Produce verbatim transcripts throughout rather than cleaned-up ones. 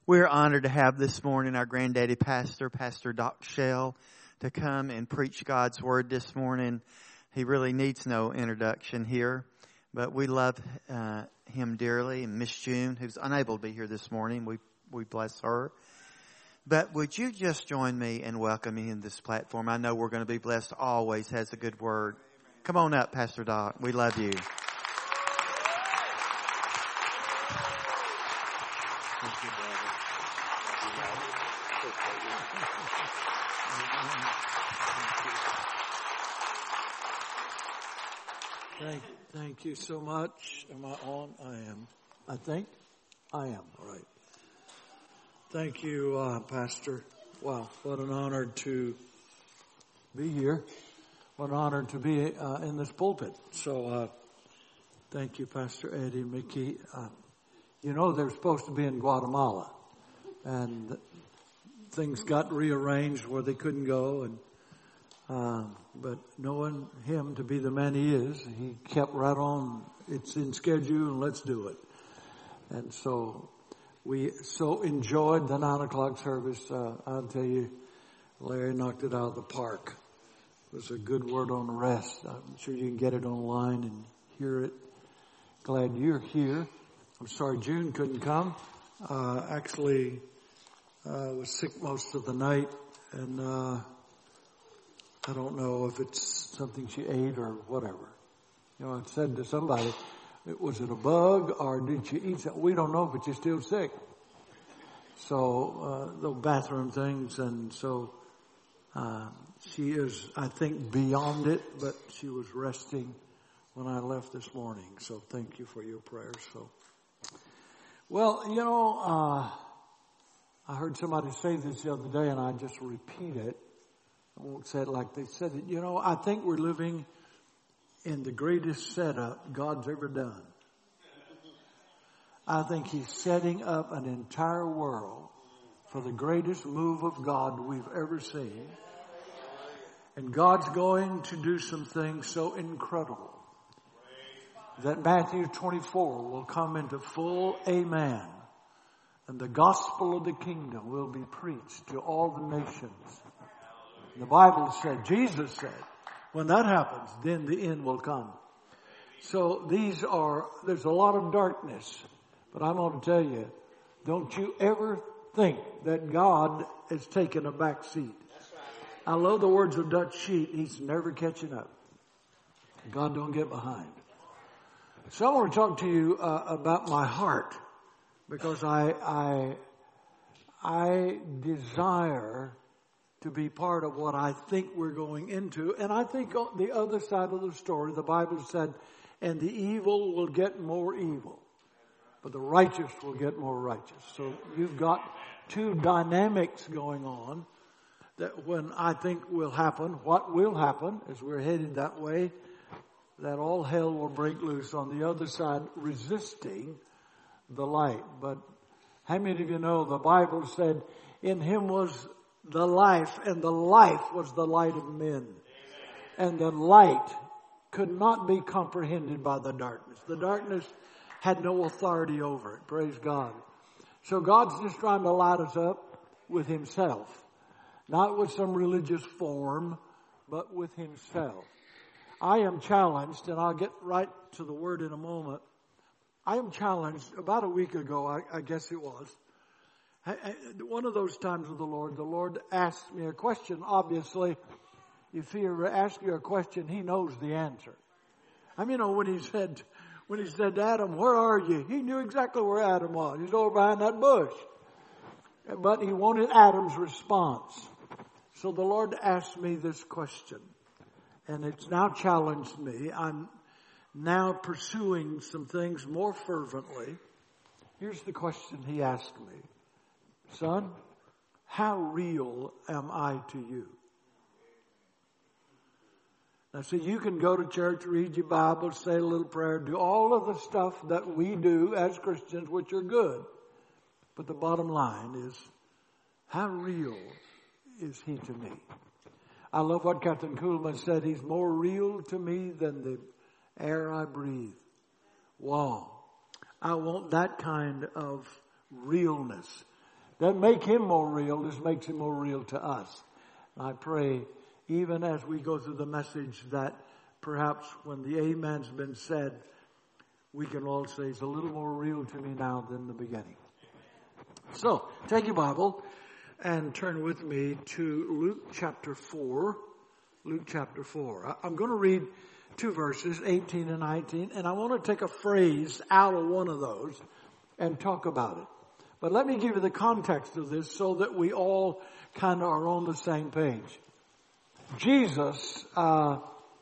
We're honored to have this morning our granddaddy pastor, Pastor Doc Shell, to come and preach God's Word this morning. He really needs no introduction here, but we love uh, him dearly. And Miss June, who's unable to be here this morning, we, we bless her. But would you just join me in welcoming him to this platform? I know we're going to be blessed always, has a good word. Come on up, Pastor Doc. We love you. Thank you, brother. Thank, thank you so much. Am I on? I am. I think I am. All right. Thank you, uh, Pastor. Wow, what an honor to be here. What an honor to be uh, in this pulpit. So, uh, thank you, Pastor Eddie, Mickey. Uh, you know, they're supposed to be in Guatemala, and things got rearranged where they couldn't go, and Uh, but knowing him to be the man he is, he kept right on, it's in schedule and let's do it. And so we so enjoyed the nine o'clock service. Uh, I'll tell you, Larry knocked it out of the park. It was a good word on the rest. I'm sure you can get it online and hear it. Glad you're here. I'm sorry June couldn't come. Uh, actually, uh, was sick most of the night, and, uh, I don't know if it's something she ate or whatever. You know, I said to somebody, was it a bug or did she eat something? We don't know, but you're still sick. So, uh, the bathroom things, and so, uh, she is, I think, beyond it, but she was resting when I left this morning. So thank you for your prayers. So, well, you know, uh, I heard somebody say this the other day and I just repeat it. I won't say it like they said it. You know, I think we're living in the greatest setup God's ever done. I think He's setting up an entire world for the greatest move of God we've ever seen. And God's going to do some things so incredible that Matthew twenty-four will come into full amen. And the gospel of the kingdom will be preached to all the nations. The Bible said, Jesus said, when that happens, then the end will come. So these are, there's a lot of darkness, but I'm going to tell you, don't you ever think that God is taking a back seat. I love the words of Dutch Sheet. He's never catching up. God don't get behind. So I want to talk to you uh, about my heart, because I, I, I desire to be part of what I think we're going into. And I think on the other side of the story, the Bible said, and the evil will get more evil, but the righteous will get more righteous. So you've got two dynamics going on that when I think will happen, what will happen as we're headed that way, that all hell will break loose on the other side, resisting the light. But how many of you know the Bible said, in Him was the life, and the life was the light of men. And the light could not be comprehended by the darkness. The darkness had no authority over it. Praise God. So God's just trying to light us up with Himself. Not with some religious form, but with Himself. I am challenged, and I'll get right to the word in a moment. I am challenged about a week ago, I, I guess it was. I, I, one of those times with the Lord, the Lord asked me a question. Obviously, if He ever asks you a question, He knows the answer. I mean, you know, when He said, when He said to Adam, where are you? He knew exactly where Adam was. He's over behind that bush. But He wanted Adam's response. So the Lord asked me this question, and it's now challenged me. I'm now pursuing some things more fervently. Here's the question He asked me. Son, how real am I to you? Now see, you can go to church, read your Bible, say a little prayer, do all of the stuff that we do as Christians, which are good. But the bottom line is, how real is He to me? I love what Captain Kuhlman said. He's more real to me than the air I breathe. Wow. I want that kind of realness. Doesn't make him more real, just makes him more real to us. And I pray, even as we go through the message, that perhaps when the amen's been said, we can all say it's a little more real to me now than the beginning. So, take your Bible and turn with me to Luke chapter four. Luke chapter four. I'm going to read two verses, eighteen and nineteen, and I want to take a phrase out of one of those and talk about it. But let me give you the context of this so that we all kind of are on the same page. Jesus, uh,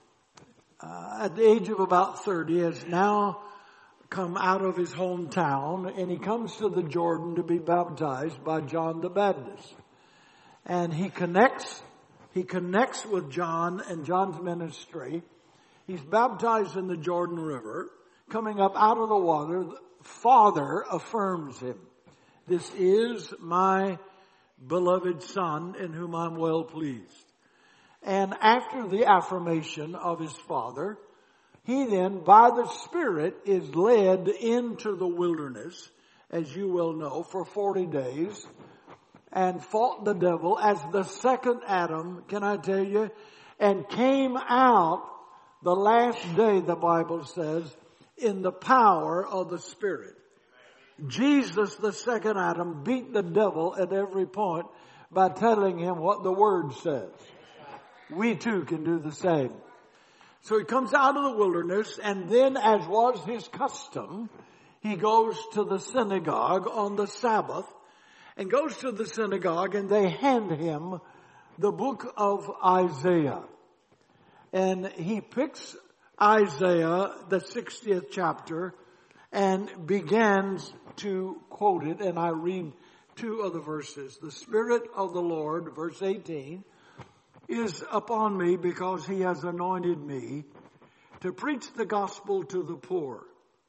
uh, at the age of about thirty, has now come out of his hometown, and he comes to the Jordan to be baptized by John the Baptist. And he connects, he connects with John and John's ministry. He's baptized in the Jordan River. Coming up out of the water, the Father affirms him. This is my beloved Son in whom I'm well pleased. And after the affirmation of his Father, he then, by the Spirit, is led into the wilderness, as you well know, for forty days, and fought the devil as the second Adam, can I tell you, and came out the last day, the Bible says, in the power of the Spirit. Jesus, the second Adam, beat the devil at every point by telling him what the Word says. We too can do the same. So he comes out of the wilderness, and then, as was his custom, he goes to the synagogue on the Sabbath, and goes to the synagogue, and they hand him the book of Isaiah. And he picks Isaiah, the sixtieth chapter, and begins to quote it, and I read two of the verses. The Spirit of the Lord, verse eighteen, is upon me because he has anointed me to preach the gospel to the poor.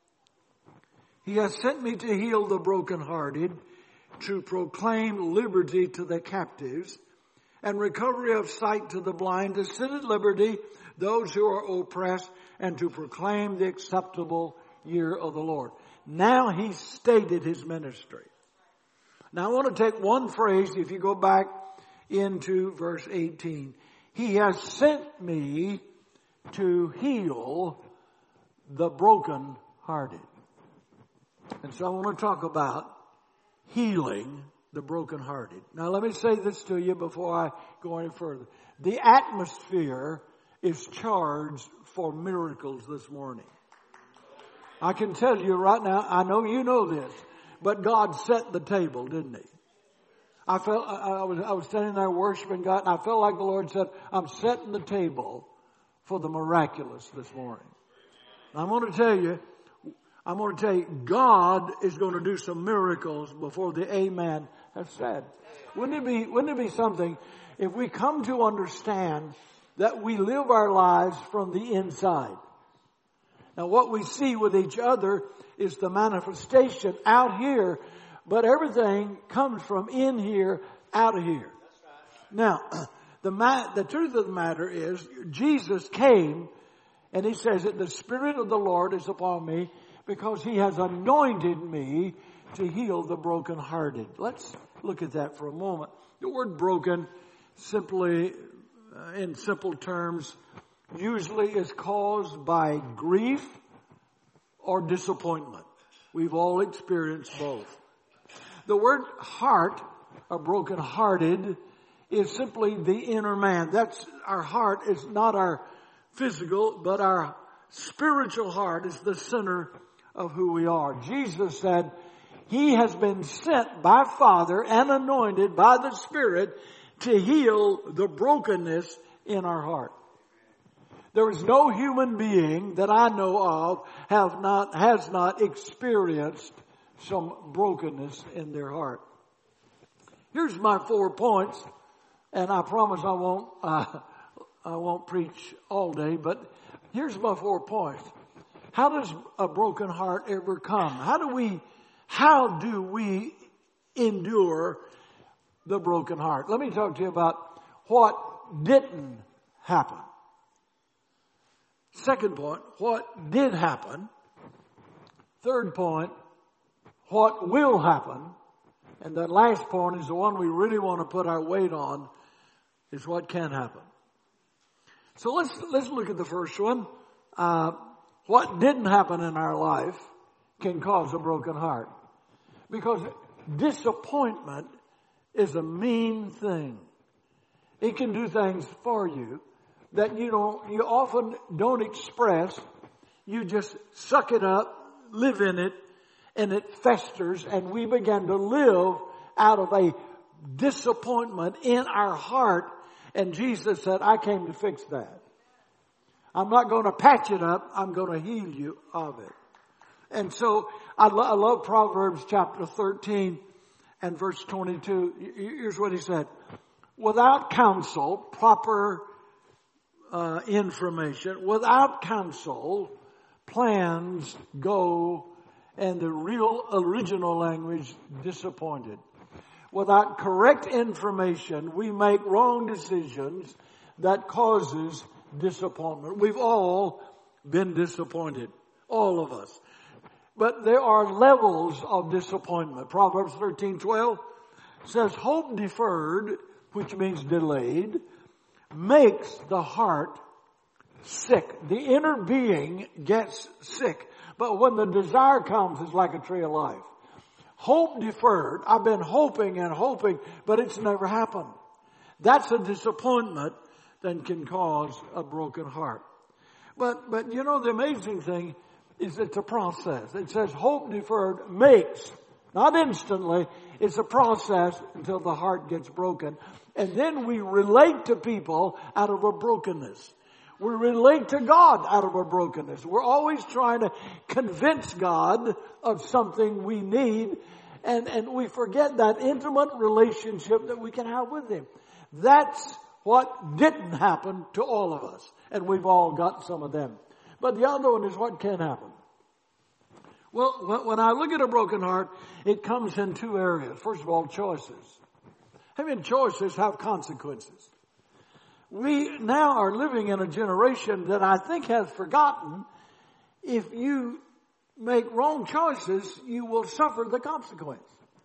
He has sent me to heal the brokenhearted, to proclaim liberty to the captives, and recovery of sight to the blind, to set at liberty those who are oppressed, and to proclaim the acceptable year of the Lord. Now he stated his ministry. Now I want to take one phrase, if you go back into verse eighteen. He has sent me to heal the brokenhearted. And so I want to talk about healing the brokenhearted. Now let me say this to you before I go any further. The atmosphere is charged for miracles this morning. I can tell you right now, I know you know this, but God set the table, didn't he? I felt, I, I was, I was standing there worshiping God, and I felt like the Lord said, I'm setting the table for the miraculous this morning. And I'm going to tell you, I'm going to tell you, God is going to do some miracles before the amen has said. Wouldn't it be, wouldn't it be something if we come to understand that we live our lives from the inside? Now what we see with each other is the manifestation out here, but everything comes from in here, out of here. Now, the ma- the truth of the matter is, Jesus came and he says that the Spirit of the Lord is upon me because he has anointed me to heal the brokenhearted. Let's look at that for a moment. The word broken, simply, uh, in simple terms, usually is caused by grief or disappointment. We've all experienced both. The word heart, or broken-hearted, is simply the inner man. That's, our heart is not our physical, but our spiritual heart is the center of who we are. Jesus said, he has been sent by Father and anointed by the Spirit to heal the brokenness in our heart. There is no human being that I know of have not, has not experienced some brokenness in their heart. Here's my four points, and I promise I won't, uh, I won't preach all day, but here's my four points. How does a broken heart ever come? How do we, how do we endure the broken heart? Let me talk to you about what didn't happen. Second point, what did happen. Third point, what will happen. And that last point is the one we really want to put our weight on, is what can happen. So let's, let's look at the first one. Uh, what didn't happen in our life can cause a broken heart. Because disappointment is a mean thing. It can do things for you that you don't, you often don't express. You just suck it up, live in it, and it festers, and we begin to live out of a disappointment in our heart. And Jesus said, I came to fix that. I'm not going to patch it up. I'm going to heal you of it. And so I, lo- I love Proverbs chapter thirteen and verse twenty-two. Here's what he said. Without counsel, proper uh, information, without counsel, plans go, and the real original language, disappointed. Without correct information, we make wrong decisions that causes disappointment. We've all been disappointed. All of us. But there are levels of disappointment. Proverbs thirteen twelve says, hope deferred, which means delayed, makes the heart sick. The inner being gets sick. But when the desire comes, it's like a tree of life. Hope deferred. I've been hoping and hoping, but it's never happened. That's a disappointment that can cause a broken heart. But, but you know, the amazing thing is it's a process. It says hope deferred makes, not instantly, it's a process until the heart gets broken. And then we relate to people out of a brokenness. We relate to God out of our brokenness. We're always trying to convince God of something we need, and, and we forget that intimate relationship that we can have with Him. That's what didn't happen to all of us, and we've all got some of them. But the other one is what can happen. Well, when I look at a broken heart, it comes in two areas. First of all, choices. I mean, choices have consequences. We now are living in a generation that I think has forgotten if you make wrong choices, you will suffer the consequence.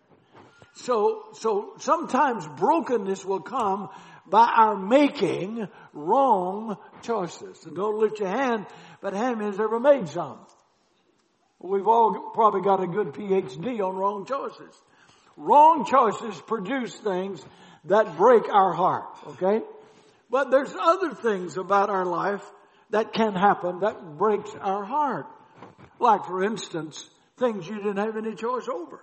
So, so sometimes brokenness will come by our making wrong choices. And don't lift your hand, but hand me has ever made some. We've all probably got a good P H D on wrong choices. Wrong choices produce things that break our heart, okay? But there's other things about our life that can happen that breaks our heart. Like, for instance, things you didn't have any choice over.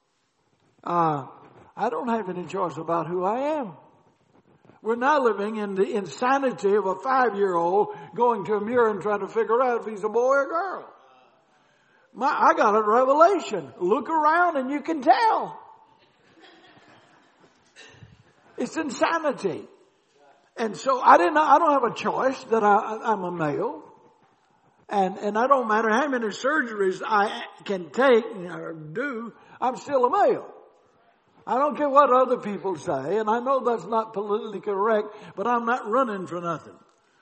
Uh, I don't have any choice about who I am. We're now living in the insanity of a five-year-old going to a mirror and trying to figure out if he's a boy or girl. My, I got a revelation. Look around and you can tell. It's insanity. And so I didn't. I don't have a choice that I, I'm a male, and and I don't matter how many surgeries I can take or do. I'm still a male. I don't care what other people say, and I know that's not politically correct, but I'm not running for nothing.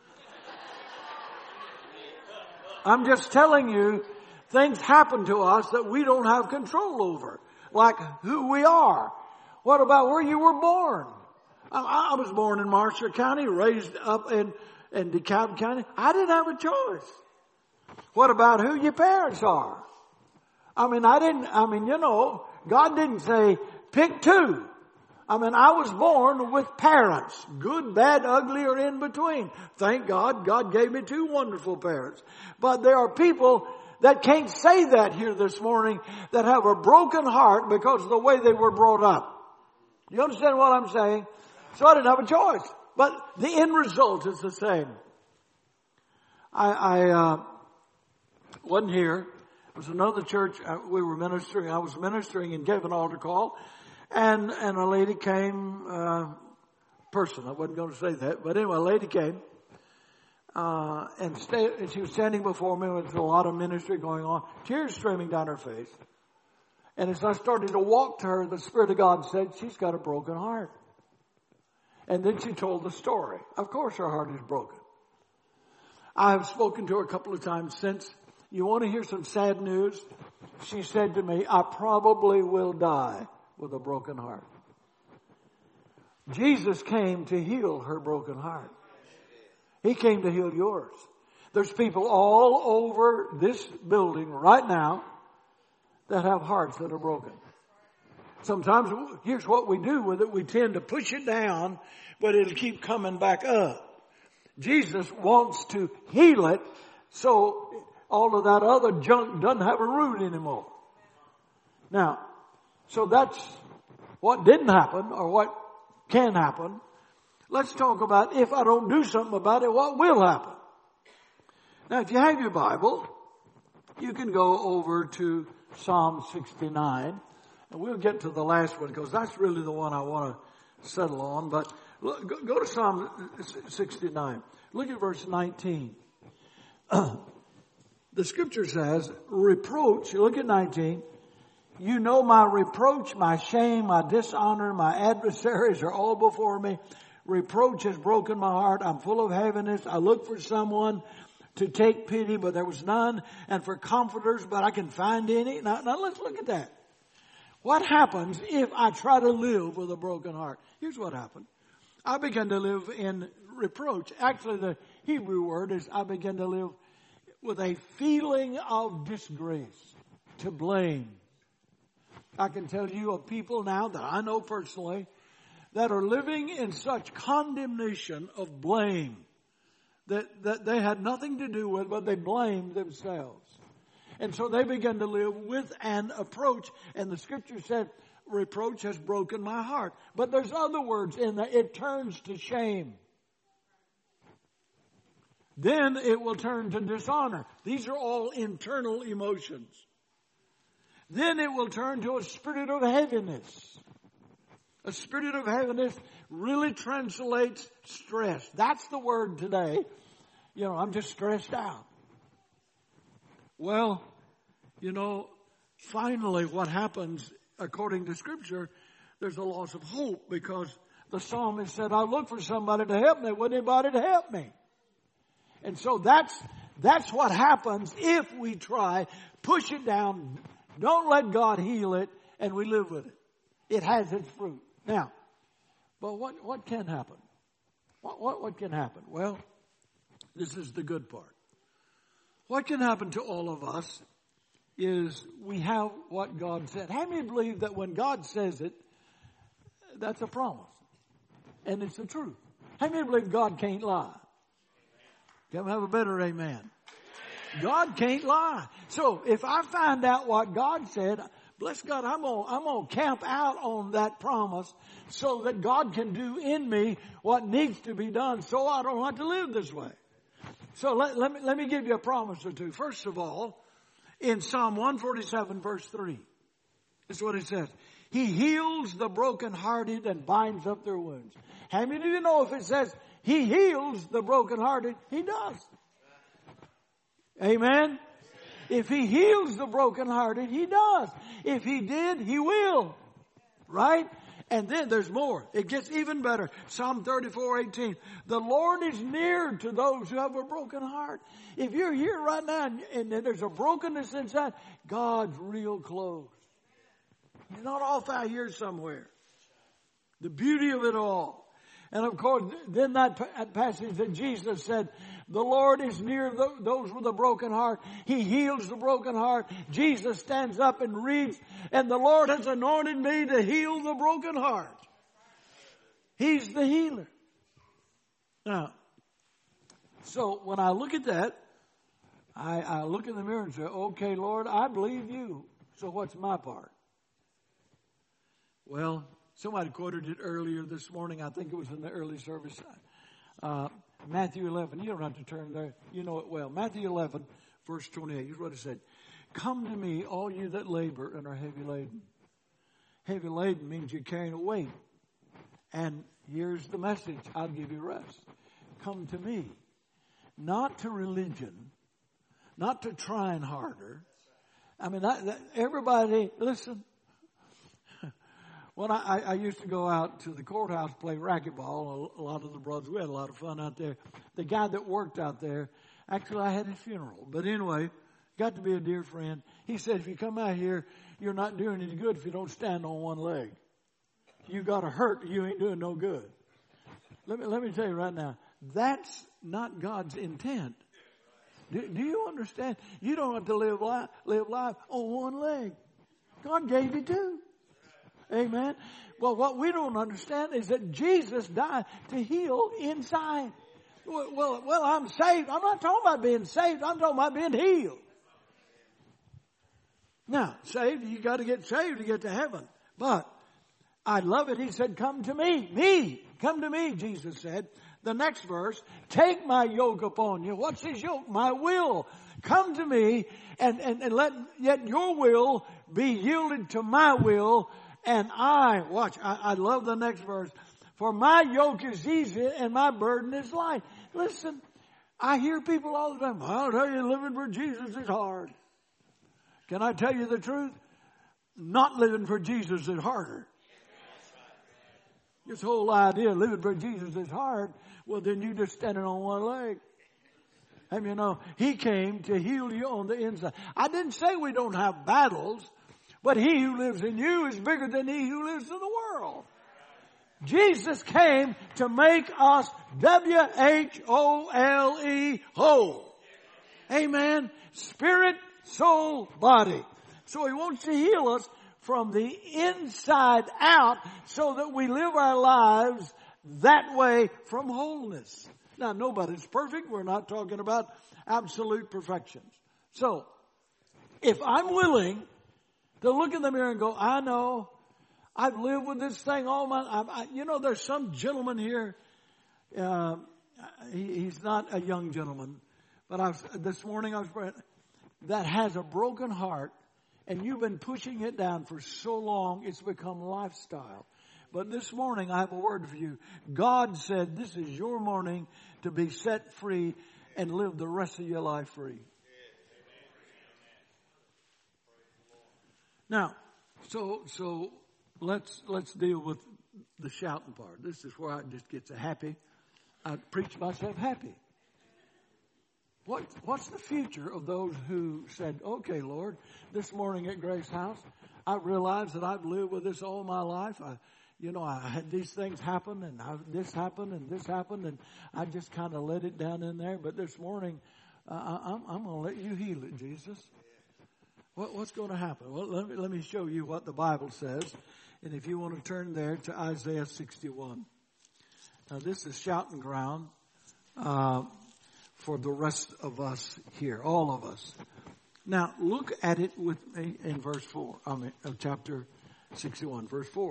I'm just telling you, things happen to us that we don't have control over, like who we are. What about where you were born? I, I was born in Marshall County, raised up in, in DeKalb County. I didn't have a choice. What about who your parents are? I mean, I didn't, I mean, you know, God didn't say, pick two. I mean, I was born with parents, good, bad, ugly, or in between. Thank God, God gave me two wonderful parents. But there are people that can't say that here this morning, that have a broken heart because of the way they were brought up. You understand what I'm saying? So I didn't have a choice. But the end result is the same. I, I uh, wasn't here. It was another church. Uh, we were ministering. I was ministering and gave an altar call. And, and a lady came, uh, person. I wasn't going to say that. But anyway, a lady came. Uh, and, stay, and she was standing before me with a lot of ministry going on. Tears streaming down her face. And as I started to walk to her, the Spirit of God said, she's got a broken heart. And then she told the story. Of course her heart is broken. I have spoken to her a couple of times since. You want to hear some sad news? She said to me, I probably will die with a broken heart. Jesus came to heal her broken heart. He came to heal yours. There's people all over this building right now that have hearts that are broken. Sometimes, here's what we do with it. We tend to push it down, but it'll keep coming back up. Jesus wants to heal it so all of that other junk doesn't have a root anymore. Now, so that's what didn't happen or what can happen. Let's talk about if I don't do something about it, what will happen. Now, if you have your Bible, you can go over to Psalm sixty-nine. And we'll get to the last one because that's really the one I want to settle on. But look, go, go to Psalm sixty-nine. Look at verse nineteen. The scripture says, reproach, look at nineteen. You know my reproach, my shame, my dishonor, my adversaries are all before me. Reproach has broken my heart. I'm full of heaviness. I look for someone to take pity, but there was none. And for comforters, but I can find any. Now, now let's look at that. What happens if I try to live with a broken heart? Here's what happened. I began to live in reproach. Actually, the Hebrew word is I began to live with a feeling of disgrace, to blame. I can tell you of people now that I know personally that are living in such condemnation of blame that, that they had nothing to do with, but they blamed themselves. And so they began to live with an approach. And the scripture said, reproach has broken my heart. But there's other words in that. It turns to shame. Then it will turn to dishonor. These are all internal emotions. Then it will turn to a spirit of heaviness. A spirit of heaviness really translates stress. That's the word today. You know, I'm just stressed out. Well, you know, finally what happens according to Scripture, there's a loss of hope because the psalmist said, I look for somebody to help me. There wasn't anybody to help me. And so that's, that's what happens if we try, push it down, don't let God heal it, and we live with it. It has its fruit. Now, but what, what can happen? What, what, what can happen? Well, this is the good part. What can happen to all of us is we have what God said. How many believe that when God says it, that's a promise? And it's the truth. How many believe God can't lie? Can we have a better amen? God can't lie. So if I find out what God said, bless God, I'm going I'm going to camp out on that promise so that God can do in me what needs to be done so I don't have to live this way. So let, let me let me give you a promise or two. First of all, in Psalm one forty-seven verse three, this is what it says. He heals the brokenhearted and binds up their wounds. How many of you know if it says He heals the brokenhearted, He does? Amen? If He heals the brokenhearted, He does. If He did, He will. Right? And then there's more. It gets even better. Psalm thirty-four eighteen. The Lord is near to those who have a broken heart. If you're here right now and, and there's a brokenness inside, God's real close. He's not off out here somewhere. The beauty of it all. And of course, then that passage that Jesus said, the Lord is near those with a broken heart. He heals the broken heart. Jesus stands up and reads, and the Lord has anointed me to heal the broken heart. He's the healer. Now, so when I look at that, I, I look in the mirror and say, okay, Lord, I believe you. So what's my part? Well, somebody quoted it earlier this morning. I think it was in the early service. Uh, Matthew eleven. You don't have to turn there. You know it well. Matthew eleven, verse twenty-eight. Here's what it said. Come to me, all you that labor and are heavy laden. Heavy laden means you're carrying a weight. And here's the message. I'll give you rest. Come to me. Not to religion. Not to trying harder. I mean, that, that, everybody, listen. When I, I used to go out to the courthouse, play racquetball, a lot of the brothers, we had a lot of fun out there. The guy that worked out there, actually I had his funeral. But anyway, Got to be a dear friend. He said, if you come out here, you're not doing any good if you don't stand on one leg. You got to hurt, you ain't doing no good. Let me, let me tell you right now, that's not God's intent. Do, do you understand? You don't have to live life, live life on one leg. God gave you two. Amen. Well, what we don't understand is that Jesus died to heal inside. Well, well, well, I'm saved. I'm not talking about being saved. I'm talking about being healed. Now, saved, you got to get saved to get to heaven. But I love it. He said, come to me. Me. Come to me, Jesus said. The next verse, take my yoke upon you. What's his yoke? My will. Come to me and, and, and let yet your will be yielded to my will. And I, watch, I, I love the next verse. For my yoke is easy and my burden is light. Listen, I hear people all the time, I'll tell you, living for Jesus is hard. Can I tell you the truth? Not living for Jesus is harder. This whole idea of living for Jesus is hard. Well, then you're just standing on one leg. And you know, he came to heal you on the inside. I didn't say we don't have battles, but he who lives in you is bigger than he who lives in the world. Jesus came to make us W H O L E whole. Amen. Spirit, soul, body. So he wants to heal us from the inside out so that we live our lives that way from wholeness. Now, nobody's perfect. We're not talking about absolute perfections. So, if I'm willing to look in the mirror and go, I know, I've lived with this thing all my life. You know, there's some gentleman here. Uh, he, he's not a young gentleman, but I was, this morning I was praying, that has a broken heart, and you've been pushing it down for so long, it's become lifestyle. But this morning I have a word for you. God said this is your morning to be set free and live the rest of your life free. Now, so so let's let's deal with the shouting part. This is where I just get so happy. I preach myself happy. What what's the future of those who said, okay, Lord, this morning at Grace House, I realize that I've lived with this all my life. I, you know, I had these things happen, and I, this happened, and this happened, and I just kind of let it down in there. But this morning, uh, I, I'm, I'm going to let you heal it, Jesus. What, what's going to happen? Well, let me, let me show you what the Bible says. And if you want to turn there to Isaiah sixty-one. Now, this is shouting ground uh, for the rest of us here, all of us. Now, look at it with me in verse four, I mean, of chapter sixty-one, verse four.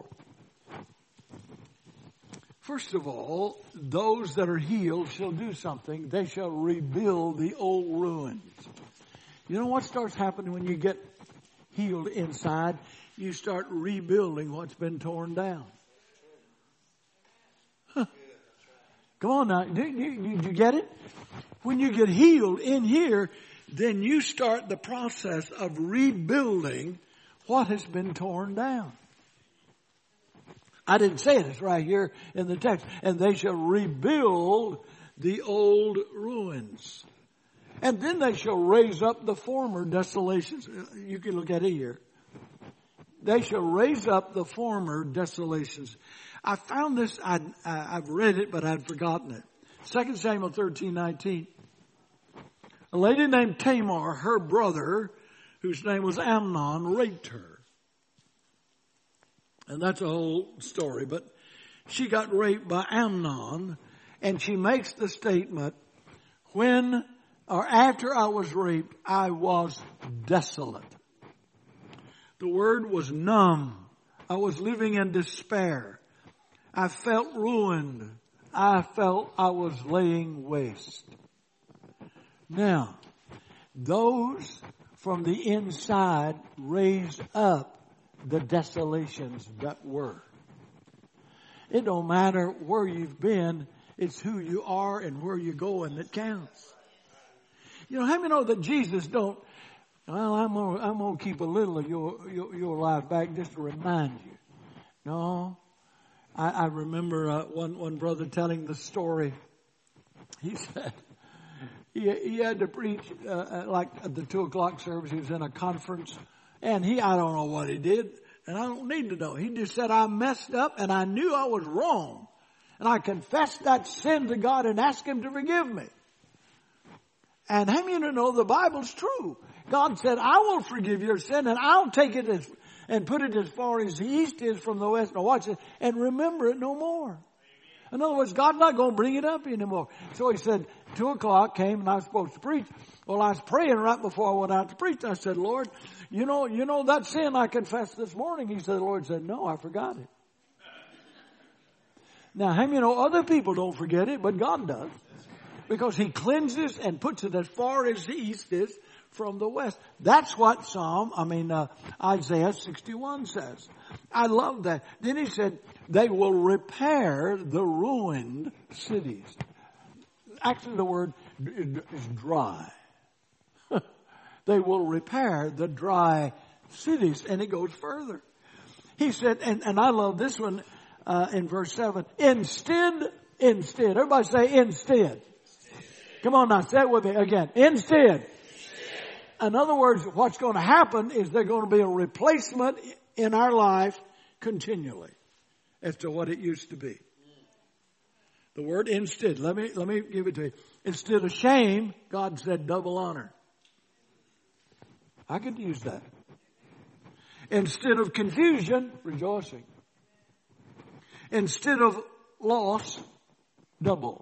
First of all, those that are healed shall do something. They shall rebuild the old ruins. You know what starts happening when you get healed inside? You start rebuilding what's been torn down. Huh. Come on now. Did you, did you get it? When you get healed in here, then you start the process of rebuilding what has been torn down. I didn't say it. It's right here in the text. And they shall rebuild the old ruins. And then they shall raise up the former desolations. You can look at it here. They shall raise up the former desolations. I found this, I'd, I've read it, but I'd forgotten it. Second Samuel thirteen nineteen. A lady named Tamar, her brother, whose name was Amnon, raped her. And that's a whole story, but she got raped by Amnon, and she makes the statement, when or after I was raped, I was desolate. The word was numb. I was living in despair. I felt ruined. I felt I was laying waste. Now, those from the inside raised up the desolations that were. It don't matter where you've been, it's who you are and where you're going that counts. You know, how many know that Jesus don't, well, I'm gonna, I'm gonna keep a little of your, your, your life back just to remind you. No. I, I remember uh, one, one brother telling the story. He said, he, he had to preach, uh, like at the two o'clock service. He was in a conference, and he, I don't know what he did, and I don't need to know. He just said, I messed up, and I knew I was wrong. And I confessed that sin to God and asked Him to forgive me. And how many of you know the Bible's true? God said, I will forgive your sin, and I'll take it as, and put it as far as the east is from the west. Now watch it, and remember it no more. In other words, God's not going to bring it up anymore. So He said, two o'clock came, and I was supposed to preach. Well, I was praying right before I went out to preach. I said, Lord, you know, you know that sin I confessed this morning? He said, the Lord said, no, I forgot it. Now, how many you know other people don't forget it, but God does? Because He cleanses and puts it as far as the east is from the west. That's what Psalm, I mean, uh, Isaiah sixty-one says. I love that. Then He said, they will repair the ruined cities. Actually, the word is dry. They will repair the dry cities. And it goes further. He said, and, and I love this one uh, in verse seven. Instead, instead. Everybody say instead. Come on now, say it with me again. Instead. In other words, what's going to happen is there's going to be a replacement in our life continually as to what it used to be. The word instead, let me, let me give it to you. Instead of shame, God said double honor. I could use that. Instead of confusion, rejoicing. Instead of loss, double.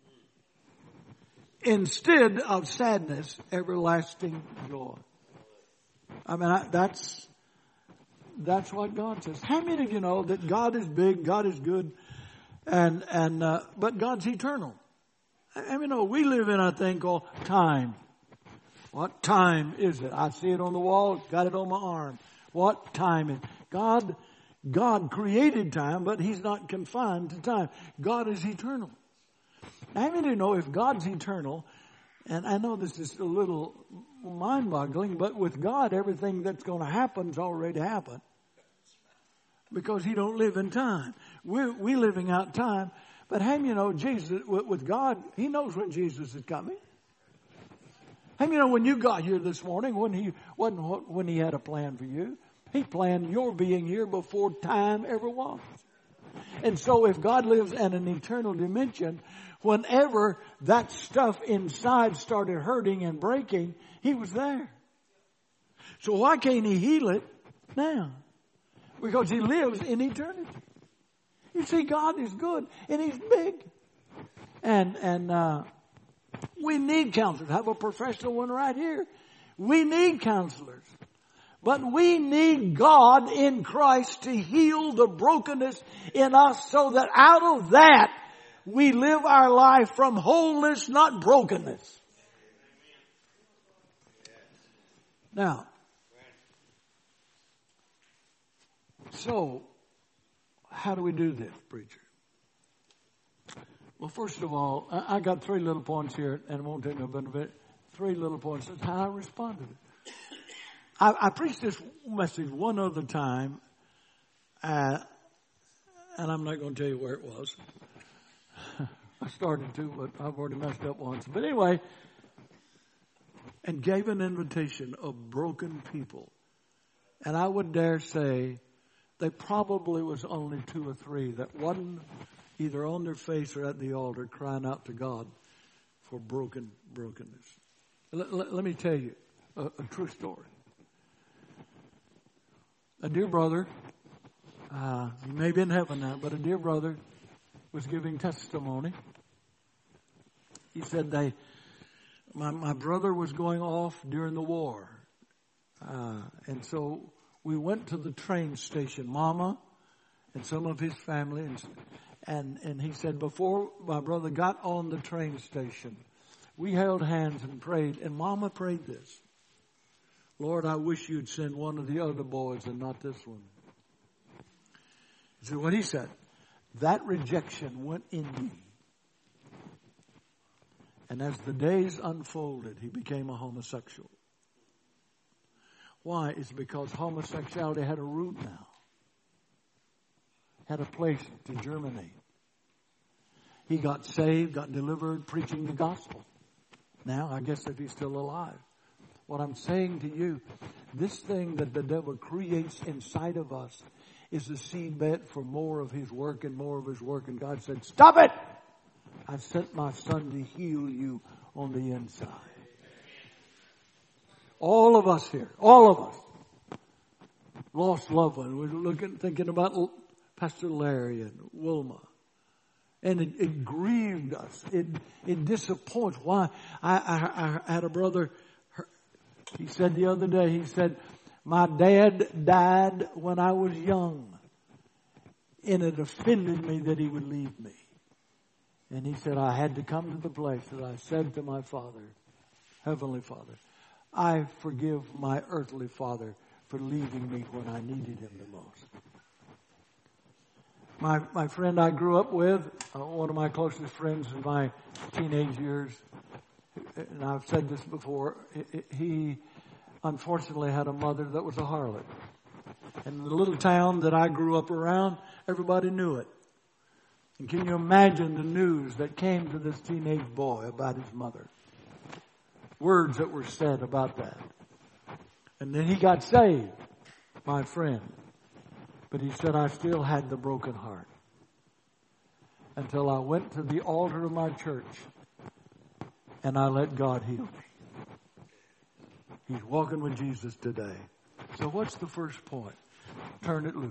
Instead of sadness, everlasting joy. I mean, I, that's, that's what God says. How many of you know that God is big, God is good, and, and, uh, but God's eternal? I mean, you know, we live in a thing called time. What time is it? I see it on the wall, got it on my arm. What time is it? God, God created time, but He's not confined to time. God is eternal. I mean, you know, if God's eternal, and I know this is a little mind-boggling, but with God, everything that's going to happen's already happened. Because He don't live in time. We're, we're living out time. But how many you know, Jesus, with God, He knows when Jesus is coming. How many you know when you got here this morning, when He, wasn't when He had a plan for you? He planned your being here before time ever was. And so if God lives in an eternal dimension, whenever that stuff inside started hurting and breaking, He was there. So why can't He heal it now? Because He lives in eternity. You see, God is good and He's big. And, and, uh, we need counselors. I have a professional one right here. We need counselors. But we need God in Christ to heal the brokenness in us so that out of that we live our life from wholeness, not brokenness. Now, so how do we do this, preacher? Well, first of all, I got three little points here, and it won't take no benefit. Three little points. That's how I responded. I, I preached this message one other time, uh, and I'm not going to tell you where it was. I started to, but I've already messed up once. But anyway, and gave an invitation of broken people. And I would dare say there probably was only two or three that wasn't either on their face or at the altar crying out to God for broken brokenness. Let, let, let me tell you a, a true story. A dear brother, uh, he may be in heaven now, but a dear brother was giving testimony. He said they, my, my brother was going off during the war. Uh, and so we went to the train station, Mama and some of his family. And, and, and he said, before my brother got on the train station, we held hands and prayed. And Mama prayed this. Lord, I wish you'd send one of the other boys and not this one. See what he said? That rejection went in me. And as the days unfolded, he became a homosexual. Why? It's because homosexuality had a root now. Had a place to germinate. He got saved, got delivered, preaching the gospel. now. I guess if he's still alive. What I'm saying to you, this thing that the devil creates inside of us is the seedbed for more of his work and more of his work. And God said, stop it! I sent my son to heal you on the inside. All of us here, all of us, lost loved one. We're looking, thinking about Pastor Larry and Wilma. And it, it grieved us. It, it disappoints. Why? I, I, I had a brother, he said the other day, he said, my dad died when I was young. And it offended me that he would leave me. And he said, I had to come to the place that I said to my Father, Heavenly Father, I forgive my earthly father for leaving me when I needed him the most. My my friend I grew up with, uh, one of my closest friends in my teenage years, and I've said this before, he unfortunately had a mother that was a harlot. And the little town that I grew up around, everybody knew it. And can you imagine the news that came to this teenage boy about his mother? Words that were said about that. And then he got saved, my friend. But he said, I still had the broken heart. Until I went to the altar of my church and I let God heal me. He's walking with Jesus today. So what's the first point? Turn it loose.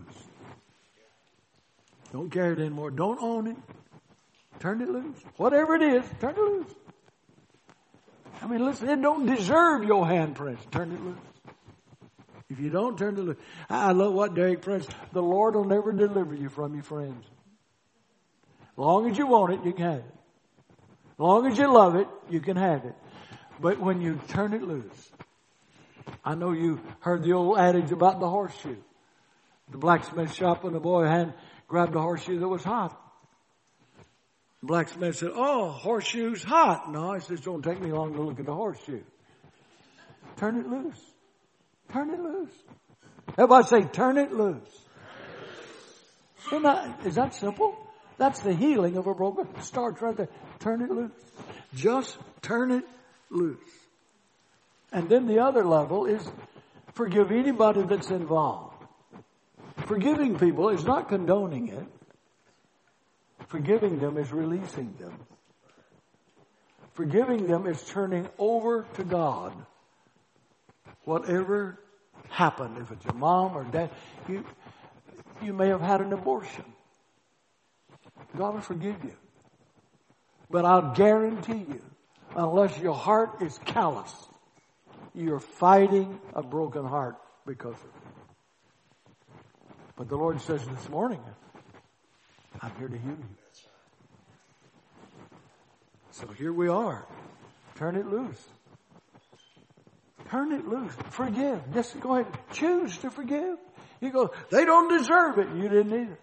Don't carry it anymore. Don't own it. Turn it loose. Whatever it is, turn it loose. I mean, listen, it don't deserve your handprints. Turn it loose. If you don't, turn it loose. I love what Derek Prince, the Lord will never deliver you from your friends. As long as you want it, you can have it. As long as you love it, you can have it. But when you turn it loose, I know you heard the old adage about the horseshoe. The blacksmith shop when the boy had grabbed a horseshoe that was hot. The blacksmith said, oh, horseshoe's hot. No, he says, it don't take me long to look at the horseshoe. Turn it loose. Turn it loose. Everybody say, turn it loose. Isn't that, is that simple? That's the healing of a broken. It starts right there. Turn it loose. Just turn it loose. And then the other level is forgive anybody that's involved. Forgiving people is not condoning it. Forgiving them is releasing them. Forgiving them is turning over to God whatever happened. If it's your mom or dad, you, you may have had an abortion. God will forgive you. But I'll guarantee you, unless your heart is callous, you're fighting a broken heart because of it. But the Lord says this morning, I'm here to heal you. So here we are. Turn it loose. Turn it loose. Forgive. Just go ahead. Choose to forgive. You go, they don't deserve it. You didn't either.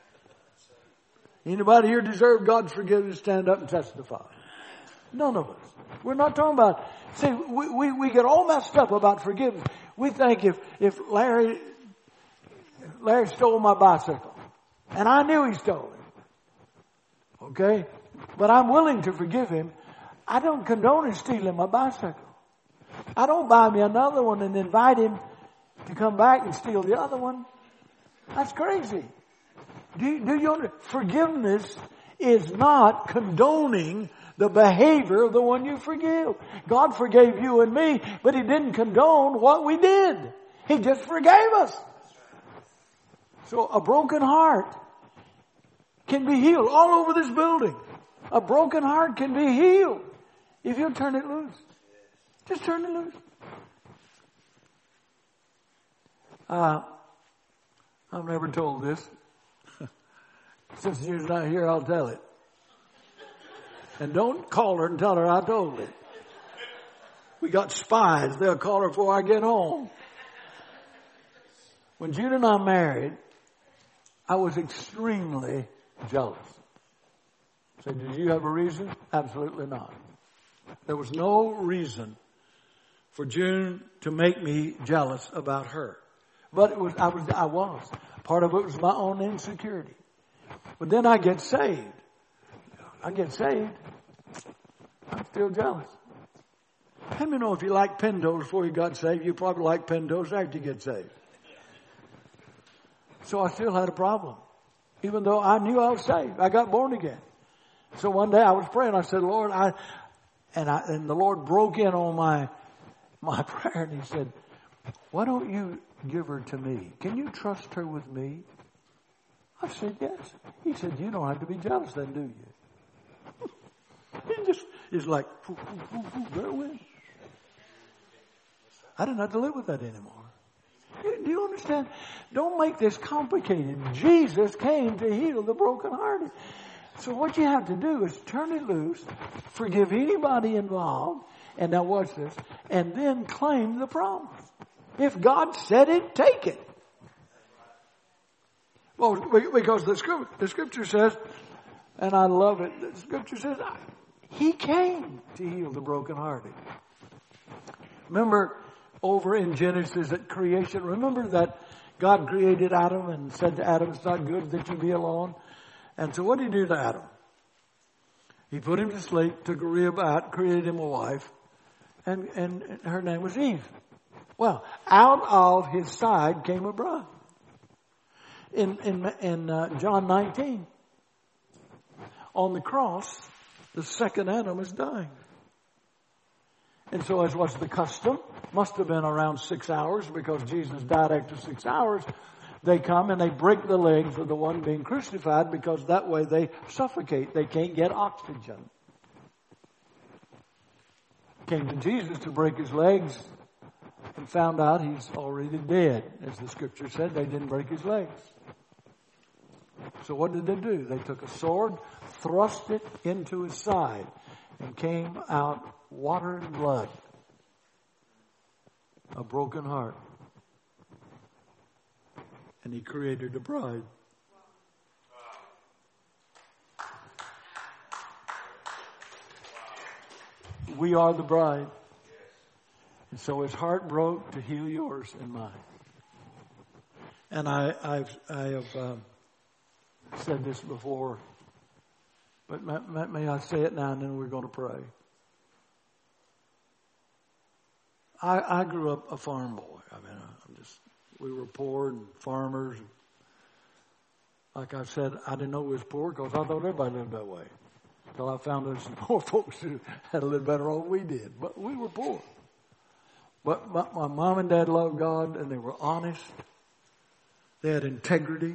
Anybody here deserve God's forgiveness? Stand up and testify. None of us. We're not talking about, see, we, we, we get all messed up about forgiveness. We think if, if Larry, Larry stole my bicycle, and I knew he stole it. Okay? But I'm willing to forgive him. I don't condone him stealing my bicycle. I don't buy me another one and invite him to come back and steal the other one. That's crazy. Do you, do you understand? Forgiveness is not condoning the behavior of the one you forgive. God forgave you and me, but He didn't condone what we did. He just forgave us. So a broken heart can be healed all over this building. A broken heart can be healed if you turn it loose. Just turn it loose. Uh, I've never told this. Since you're not here, I'll tell it. And don't call her and tell her I told it. We got spies. They'll call her before I get home. When Jude and I married, I was extremely jealous. So did you have a reason? Absolutely not. There was no reason for June to make me jealous about her. But it was, I was, I was. Part of it was my own insecurity. But then I get saved. I get saved. I'm still jealous. Let me know if you like Pintos before you got saved. You probably like Pintos after you get saved. So I still had a problem. Even though I knew I was saved. I got born again. So one day I was praying. I said, Lord, I, and I, and the Lord broke in on my, my prayer and he said, why don't you give her to me? Can you trust her with me? I said, yes. He said, you don't have to be jealous then, do you? It just is like, there it went. I didn't have to live with that anymore. Do you understand? Don't make this complicated. Jesus came to heal the brokenhearted. So what you have to do is turn it loose, forgive anybody involved, and now watch this, and then claim the promise. If God said it, take it. Well, because the scripture, the scripture says, and I love it, the scripture says, He came to heal the brokenhearted. Remember, over in Genesis at creation, remember that God created Adam and said to Adam, it's not good that you be alone. And so what did he do to Adam? He put him to sleep, took a rib out, created him a wife, and, and her name was Eve. Well, out of his side came a bride. In, in, in uh, John nineteen, on the cross, the second Adam is dying. And so as was the custom, must have been around six hours because Jesus died after six hours. They come and they break the legs of the one being crucified because that way they suffocate. They can't get oxygen. Came to Jesus to break his legs and found out he's already dead. As the scripture said, they didn't break his legs. So what did they do? They took a sword, thrust it into his side, and came out water and blood. A broken heart. And he created a bride. We are the bride. And so his heart broke to heal yours and mine. And I, I've, I have um, said this before, but may, may I say it now and then we're going to pray. I, I grew up a farm boy. I mean, I'm just, we were poor and farmers. Like I said, I didn't know we was poor because I thought everybody lived that way. Until I found out some poor folks who had a little better off than we did. But we were poor. But my, my mom and dad loved God and they were honest. They had integrity.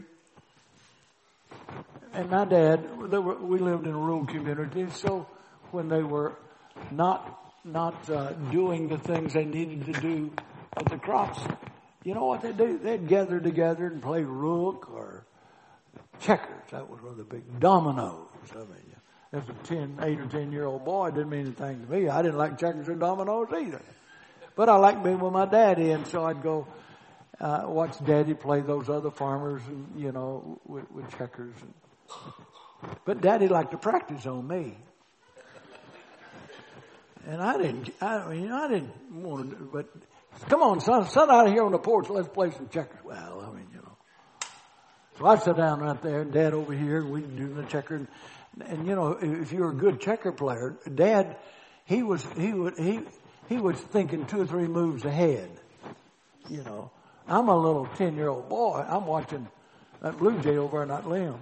And my dad, they were, we lived in a rural community, so when they were not not uh, doing the things they needed to do with the crops, you know what they'd do? They'd gather together and play rook or checkers. That was one of the big dominoes. I mean, as a ten, eight or ten year old boy, it didn't mean anything to me. I didn't like checkers or dominoes either. But I liked being with my daddy, and so I'd go uh, watch Daddy play those other farmers, and you know, with, with checkers. And, but Daddy liked to practice on me. And I didn't, I mean, I didn't want to do, but come on, son, sit out here on the porch, let's play some checkers. Well, I mean, you know. So I'd sit down right there, and Dad over here, and we'd do the checker. And, and you know, if you're a good checker player, Dad, he was, he would, he, he was thinking two or three moves ahead. You know, I'm a little ten year old boy. I'm watching that blue jay over on that limb.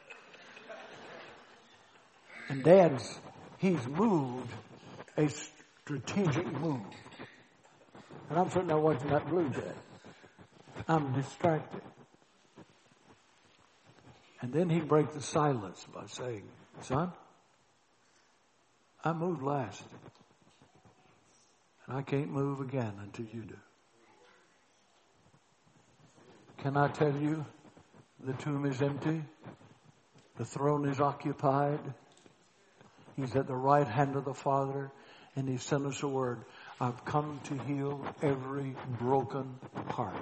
And Dad's, he's moved a strategic move. And I'm sitting there watching that blue jay. I'm distracted. And then he'd break the silence by saying, son, I moved last. And I can't move again until you do. Can I tell you, the tomb is empty. The throne is occupied. He's at the right hand of the Father. And he sent us a word. I've come to heal every broken heart.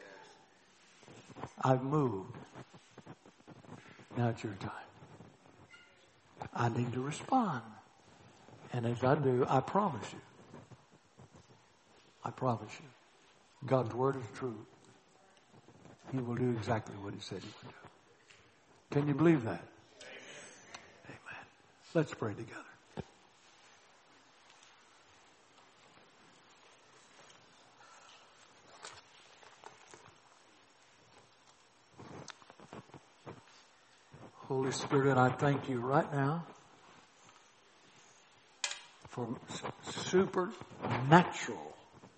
I've moved. Now it's your time. I need to respond. And as I do, I promise you. I promise you. God's word is true. He will do exactly what he said he would do. Can you believe that? Amen. Let's pray together. Holy Spirit, I thank you right now for supernatural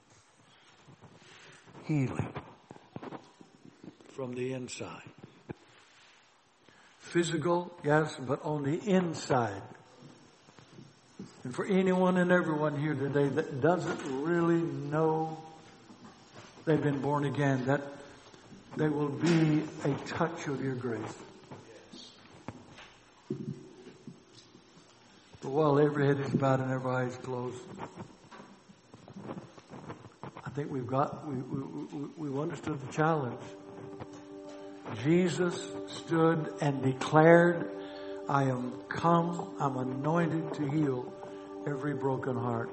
healing from the inside. Physical, yes, but on the inside. And for anyone and everyone here today that doesn't really know they've been born again, that there will be a touch of your grace. But while every head is bowed and every eye is closed, I think we've got, we, we, we, we understood the challenge. Jesus stood and declared, I am come, I'm anointed to heal every broken heart.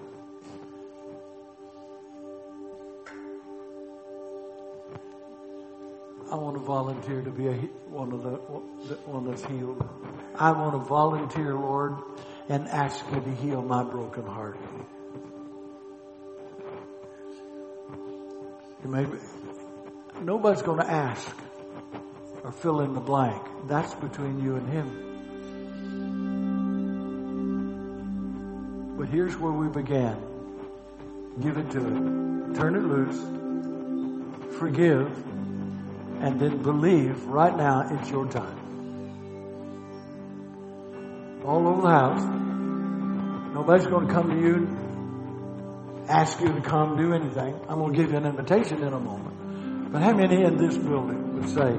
I want to volunteer to be a, one of the one that's healed. I want to volunteer, Lord, and ask you to heal my broken heart. You may, nobody's going to ask or fill in the blank. That's between you and him. But here's where we began. Give it to it. Turn it loose. Forgive. And then believe right now it's your time. All over the house. Nobody's going to come to you and ask you to come do anything. I'm going to give you an invitation in a moment. But how many in this building would say,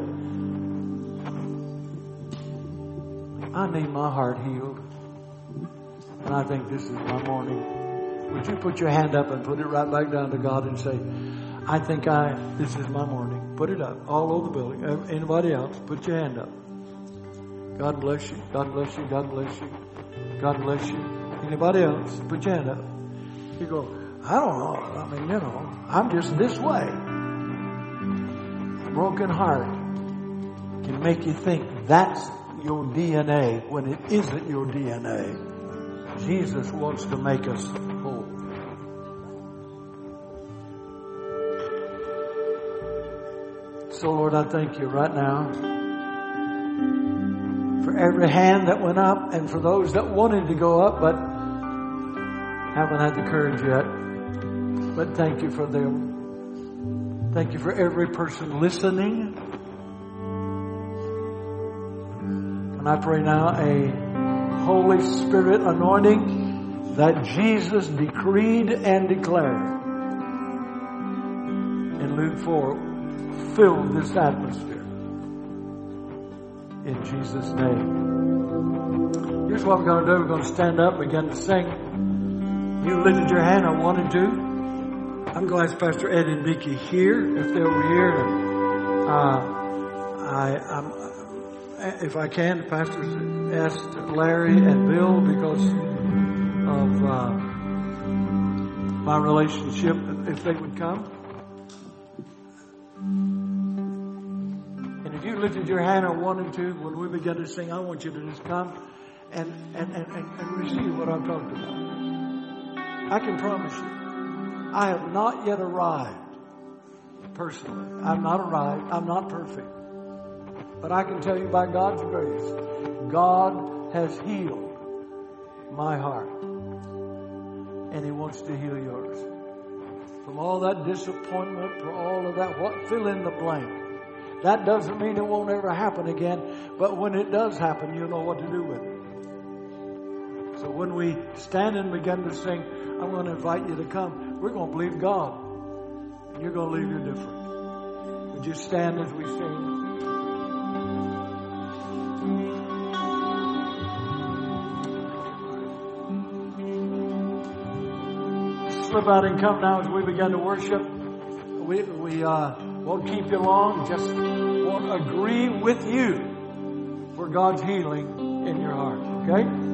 I need my heart healed, and I think this is my morning? Would you put your hand up and put it right back down to God and say, I think I, this is my morning. Put it up all over the building. Anybody else, put your hand up. God bless you. God bless you. God bless you. God bless you. Anybody else, put your hand up. You go, I don't know. I mean, you know, I'm just this way. A broken heart can make you think that's your D N A when it isn't your D N A. Jesus wants to make us whole. So, Lord, I thank you right now for every hand that went up and for those that wanted to go up but haven't had the courage yet. But thank you for them. Thank you for every person listening. And I pray now a Holy Spirit anointing that Jesus decreed and declared in Luke four. Fill this atmosphere. In Jesus' name. Here's what we're going to do. We're going to stand up, begin to sing. You lifted your hand. I wanted to. I'm going to ask Pastor Ed and Vicki here, if they're over here. And, uh, I, I'm, if I can, the pastors asked Larry and Bill because of uh, my relationship, if they would come. If you lifted your hand or wanted to, when we begin to sing, I want you to just come and, and, and, and receive what I'm talking about. I can promise you, I have not yet arrived personally. I'm not arrived. I'm not perfect. But I can tell you by God's grace, God has healed my heart. And He wants to heal yours. From all that disappointment, from all of that, what fill in the blank. That doesn't mean it won't ever happen again, but when it does happen, you'll know what to do with it. So when we stand and begin to sing, I'm going to invite you to come. We're going to believe God, and you're going to leave here different. Would you stand as we sing? Slip out and come now as we begin to worship. We, we, uh, won't keep you long, just won't agree with you for God's healing in your heart, okay?